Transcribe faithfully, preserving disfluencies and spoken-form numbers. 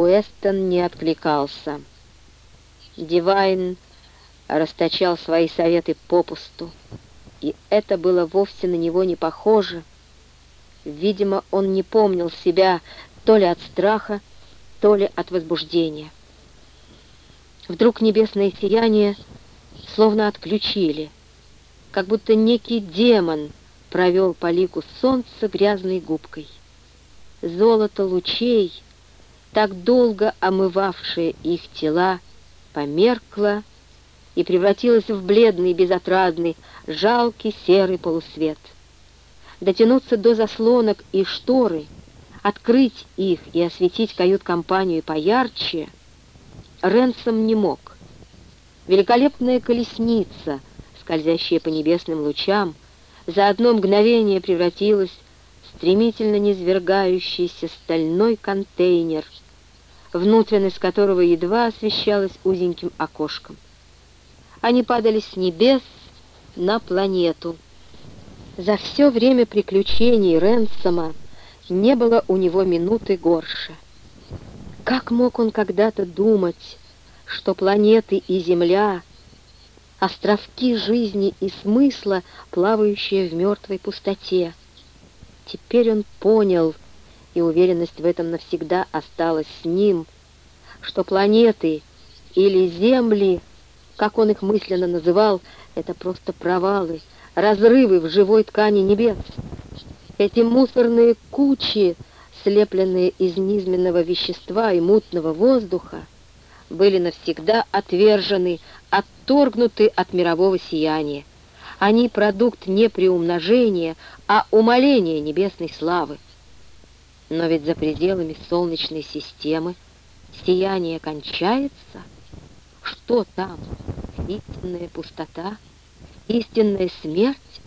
Уэстон не откликался. Дивайн расточал свои советы попусту, и это было вовсе на него не похоже. Видимо, он не помнил себя то ли от страха, то ли от возбуждения. Вдруг небесное сияние словно отключили, как будто некий демон провел по лику солнца грязной губкой. Золото лучей, так долго омывавшее их тела, померкло и превратилось в бледный, безотрадный, жалкий серый полусвет. Дотянуться до заслонок и шторы, открыть их и осветить кают-компанию поярче Ренсом не мог. Великолепная колесница, скользящая по небесным лучам, за одно мгновение превратилась в стремительно низвергающийся стальной контейнер, внутренность которого едва освещалась узеньким окошком. Они падали с небес на планету. За все время приключений Ренсома не было у него минуты горше. Как мог он когда-то думать, что планеты и Земля — островки жизни и смысла, плавающие в мертвой пустоте? Теперь он понял, и уверенность в этом навсегда осталась с ним, что планеты или Земли, как он их мысленно называл, это просто провалы, разрывы в живой ткани небес. Эти мусорные кучи, слепленные из низменного вещества и мутного воздуха, были навсегда отвержены, отторгнуты от мирового сияния. Они продукт не приумножения, а умаления небесной славы. Но ведь за пределами Солнечной системы сияние кончается. Что там? Истинная пустота? Истинная смерть?